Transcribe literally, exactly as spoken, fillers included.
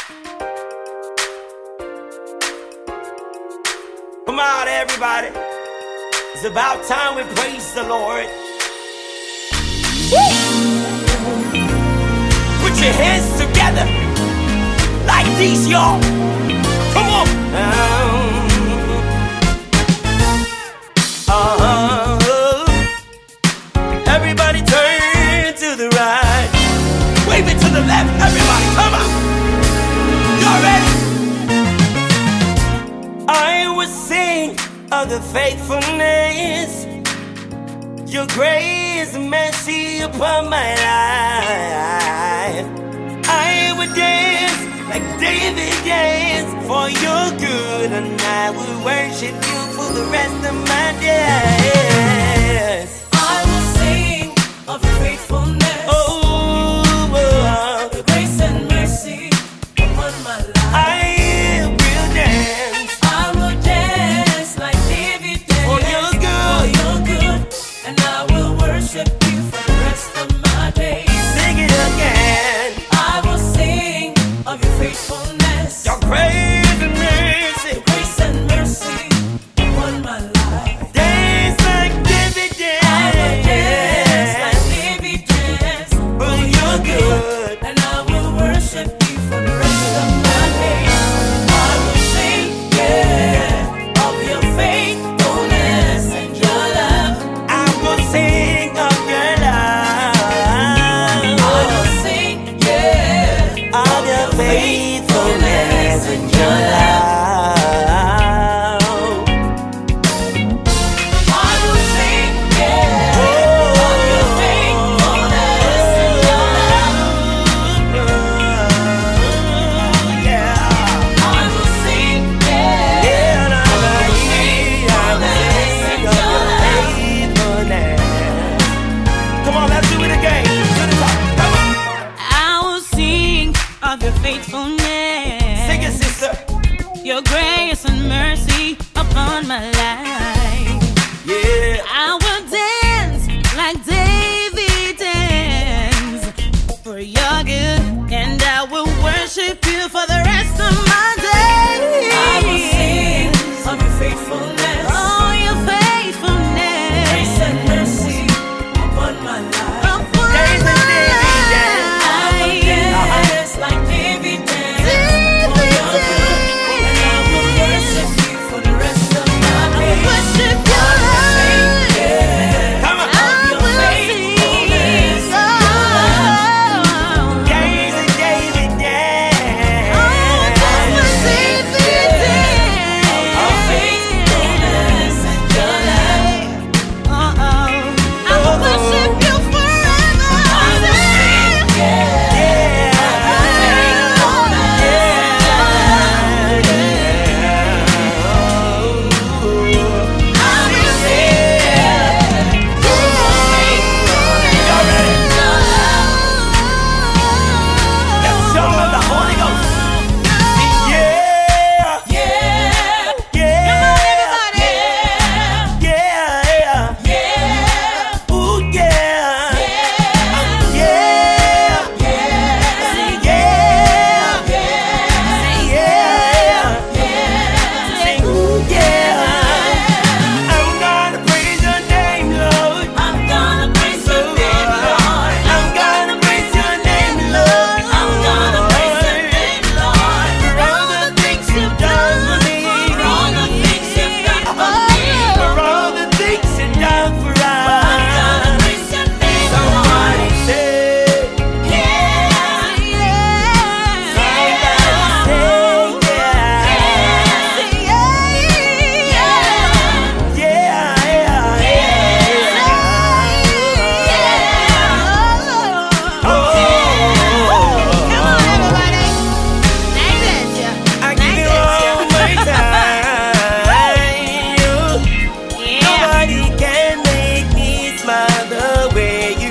Come on, everybody. It's about time we praise the Lord. Woo! Put your hands together like these, y'all. Come on. Uh-huh. Everybody turn to the right. Wave it to the left. Everybody, come on. Y'all ready? I will sing of the faithfulness, your grace and mercy upon my life. I would dance like David danced for your good, and I will worship you for the rest of my days. I will sing of your faithfulness, Oh, oh, your grace and mercy upon my life. I will dance I will dance like David danced for your good. for your good, and I will worship you for the rest of my days. Sing it again. I will sing of your faithfulness, Your grace and mercy. your grace and mercy upon my life. Dance like David I will dance danced like David danced for your good. and I will worship you for the rest of my days. I will sing, yeah, of your faithfulness and your love. I will sing of your I love, will sing, yeah, of your faithfulness and your love. I will sing, yeah, of your faithfulness and your love. Yeah. I will sing, yeah, Yeah, and I of will your sing, I will faithfulness sing and of your your love. faithfulness. Come on, let's do it again. To the top. Come on. I will sing of your faithfulness, Sing it, sister. your grace and mercy upon my life. Yeah. I will dance like David danced for your good, and I will worship you for the rest of my days. I will sing of your faithfulness, Oh, your faithfulness grace and mercy upon my life. upon Days my and David life. I will dance like David danced for your good, and I will worship you for the rest of my days. Worship I your will sing, love. yeah, Come on. of your faithfulness and your love. Days and David dance. Of faithfulness and your love. I will sing, yeah, Yeah. of faithfulness and your love. I will sing, yeah, Y'all ready? of your love. Let's show 'em the Holy Ghost. Yeah. Yeah, Yeah. yeah, Yeah. yeah, Ooh, yeah. yeah, Yeah. yeah, Sing yeah. yeah, Yeah. yeah. Sing ooh, yeah. I'm gonna praise your name, Lord. I'm gonna praise your name, Lord. I'm gonna praise your name, Lord. I'm gonna praise your name, Lord. For all the things you've done for me. For all the things you've done for me. For all the things you've done for I'm gonna us. praise your name, Somebody Lord. say, Yeah, somebody say, yeah. yeah, Yeah, yeah, yeah. Oh, I give you all my time. Nobody can make me smile the way you